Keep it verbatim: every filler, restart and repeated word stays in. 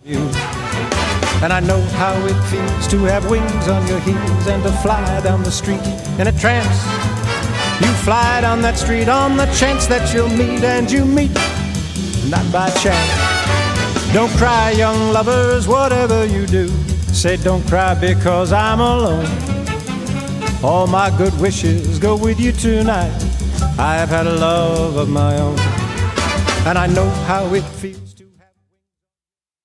you. And I know how it feels to have wings on your heels and to fly down the street in a trance. You fly down that street on the chance that you'll meet, and you meet not by chance. Don't cry, young lovers, whatever you do. Say don't cry because I'm alone. All my good wishes go with you tonight. I have had a love of my own, and I know how it feels.